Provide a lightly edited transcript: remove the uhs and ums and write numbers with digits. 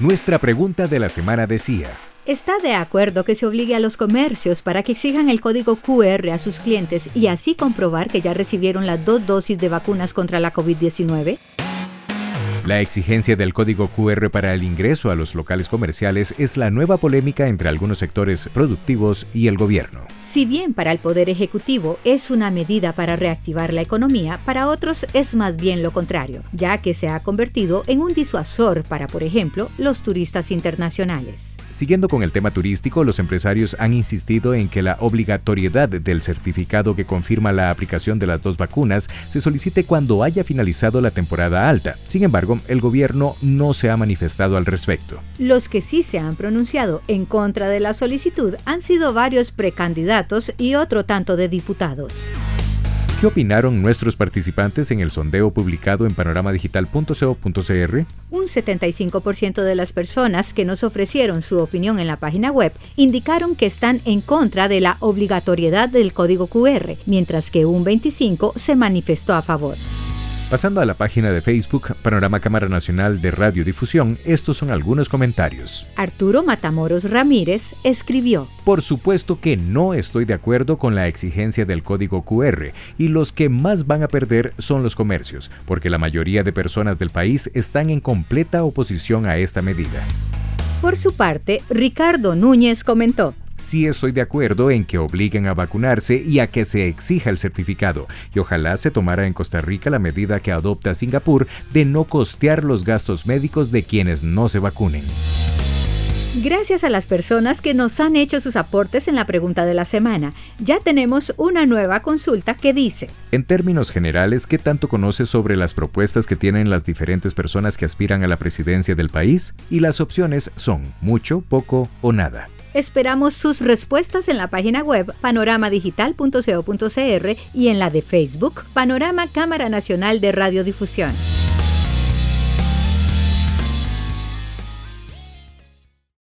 Nuestra pregunta de la semana decía: ¿está de acuerdo que se obligue a los comercios para que exijan el código QR a sus clientes y así comprobar que ya recibieron las 2 dosis de vacunas contra la COVID-19? La exigencia del código QR para el ingreso a los locales comerciales es la nueva polémica entre algunos sectores productivos y el gobierno. Si bien para el Poder Ejecutivo es una medida para reactivar la economía, para otros es más bien lo contrario, ya que se ha convertido en un disuasor para, por ejemplo, los turistas internacionales. Siguiendo con el tema turístico, los empresarios han insistido en que la obligatoriedad del certificado que confirma la aplicación de las 2 vacunas se solicite cuando haya finalizado la temporada alta. Sin embargo, el gobierno no se ha manifestado al respecto. Los que sí se han pronunciado en contra de la solicitud han sido varios precandidatos y otro tanto de diputados. ¿Qué opinaron nuestros participantes en el sondeo publicado en panoramadigital.co.cr? Un 75% de las personas que nos ofrecieron su opinión en la página web indicaron que están en contra de la obligatoriedad del código QR, mientras que un 25% se manifestó a favor. Pasando a la página de Facebook, Panorama Cámara Nacional de Radiodifusión, estos son algunos comentarios. Arturo Matamoros Ramírez escribió: por supuesto que no estoy de acuerdo con la exigencia del código QR y los que más van a perder son los comercios, porque la mayoría de personas del país están en completa oposición a esta medida. Por su parte, Ricardo Núñez comentó: sí estoy de acuerdo en que obliguen a vacunarse y a que se exija el certificado, y ojalá se tomara en Costa Rica la medida que adopta Singapur de no costear los gastos médicos de quienes no se vacunen. Gracias a las personas que nos han hecho sus aportes en la pregunta de la semana, ya tenemos una nueva consulta que dice: en términos generales, ¿qué tanto conoces sobre las propuestas que tienen las diferentes personas que aspiran a la presidencia del país? Y las opciones son mucho, poco o nada. Esperamos sus respuestas en la página web panoramadigital.co.cr y en la de Facebook, Panorama Cámara Nacional de Radiodifusión.